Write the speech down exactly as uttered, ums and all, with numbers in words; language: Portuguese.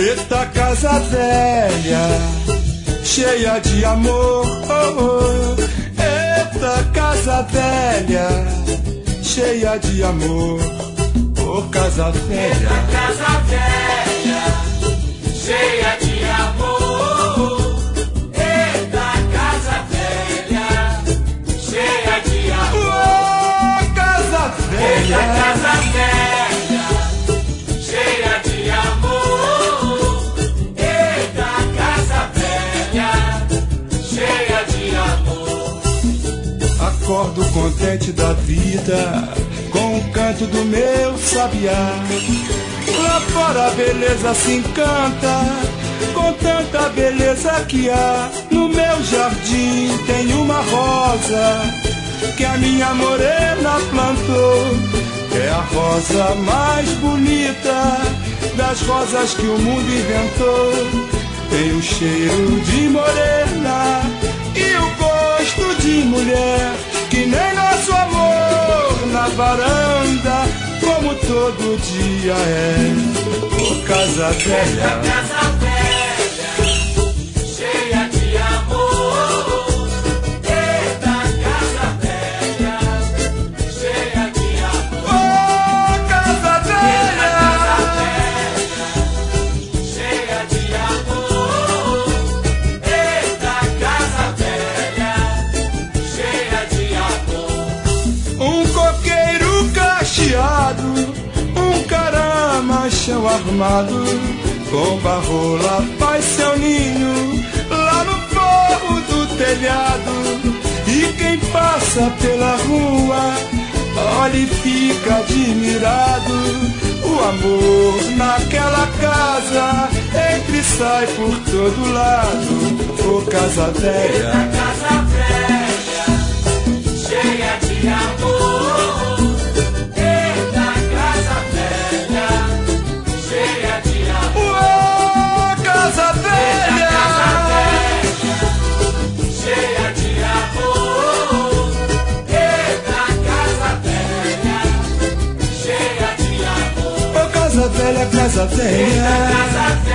Eita casa velha, cheia de amor. Oh, oh. Eita casa velha, cheia de amor. Oh, casa velha. Eita casa velha, cheia de amor. Eita casa velha, cheia de amor. Oh, casa velha. Eita casa velha, cheia de amor. Eita casa velha, cheia de amor. Acordo contente da vida com o canto do meu sabiá. Lá fora a beleza se encanta com tanta beleza que há. No meu jardim tem uma rosa que a minha morena plantou. É a rosa mais bonita das rosas que o mundo inventou. Tem o cheiro de morena e o gosto de mulher, que nem nosso amor na varanda, como todo dia é. Oh, casa velha. Casa velha, cheia de amor. Eita casa velha, cheia de amor. Oh, casa velha. Cheia de amor. Eita casa velha, cheia de amor. Um coqueiro cacheado, um carama chão armado, com barrola faz seu ninho lá no forro do telhado. E quem passa pela rua olha e fica admirado. O amor naquela casa entra e sai por todo lado. Ô casa velha. Eita casa velha, cheia de amor. Eita casa velha, cheia de amor. Ô casa velha. Casa velha, cheia de amor. Eita casa velha, cheia de amor. Ô casa velha, casa velha. Casa velha.